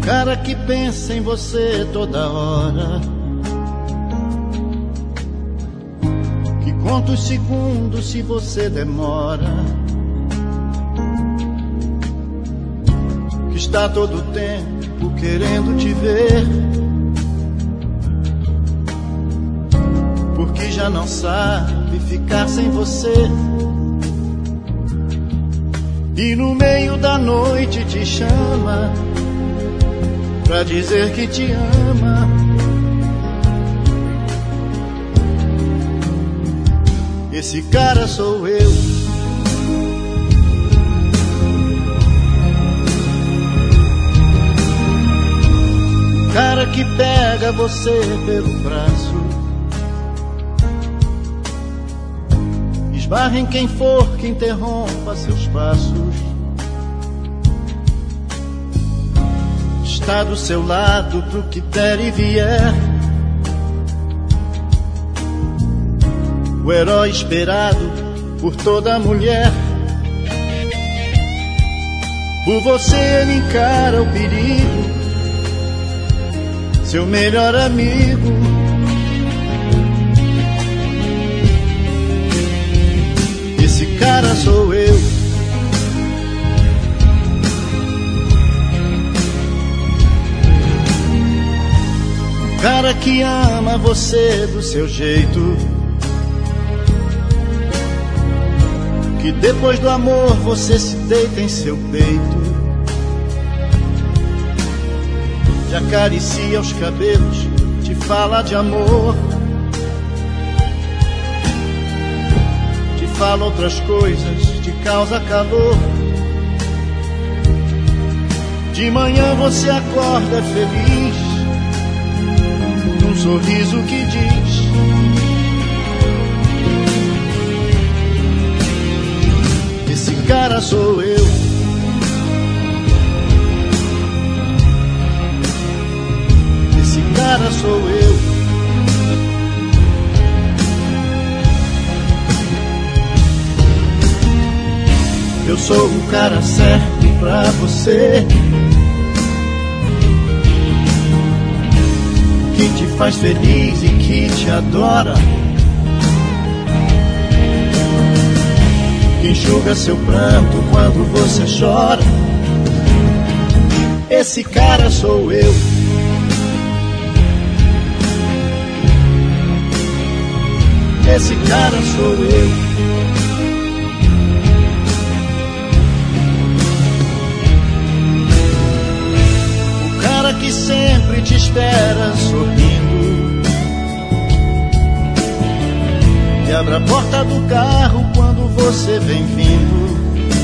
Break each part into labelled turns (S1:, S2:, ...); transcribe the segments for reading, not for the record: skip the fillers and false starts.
S1: cara que pensa em você toda hora, que conta os segundos se você demora, que está todo o tempo querendo te ver, porque já não sabe ficar sem você. E no meio da noite te chama pra dizer que te ama. Esse cara sou eu. Cara que pega você pelo braço, esbarra em quem for que interrompa seus passos, está do seu lado pro que der e vier, o herói esperado por toda mulher. Por você ele encara o perigo, seu melhor amigo. Esse cara sou eu. O cara que ama você do seu jeito, que depois do amor você se deita em seu peito, te acaricia os cabelos, te fala de amor, te fala outras coisas, te causa calor. De manhã você acorda feliz, num sorriso que diz: esse cara sou eu. Esse cara sou eu. Eu sou o cara certo pra você, que te faz feliz e que te adora, que enxuga seu pranto quando você chora. Esse cara sou eu. Esse cara sou eu. O cara que sempre te espera sorrindo, que abre a porta do carro quando você vem vindo,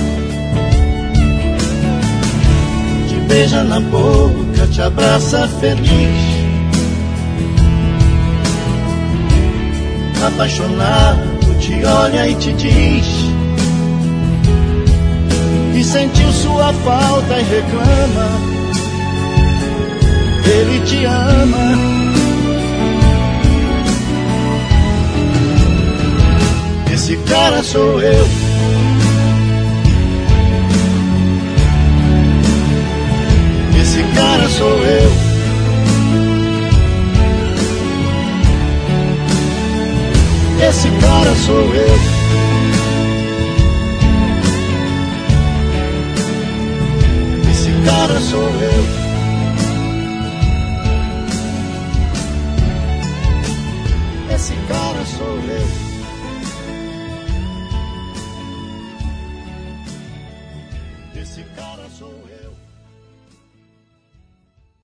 S1: te beija na boca, te abraça feliz, apaixonado te olha e te diz que sentiu sua falta e reclama. Ele te ama. Esse cara sou eu. Esse cara sou eu. Esse cara sou eu. Esse cara sou eu. Esse cara sou eu.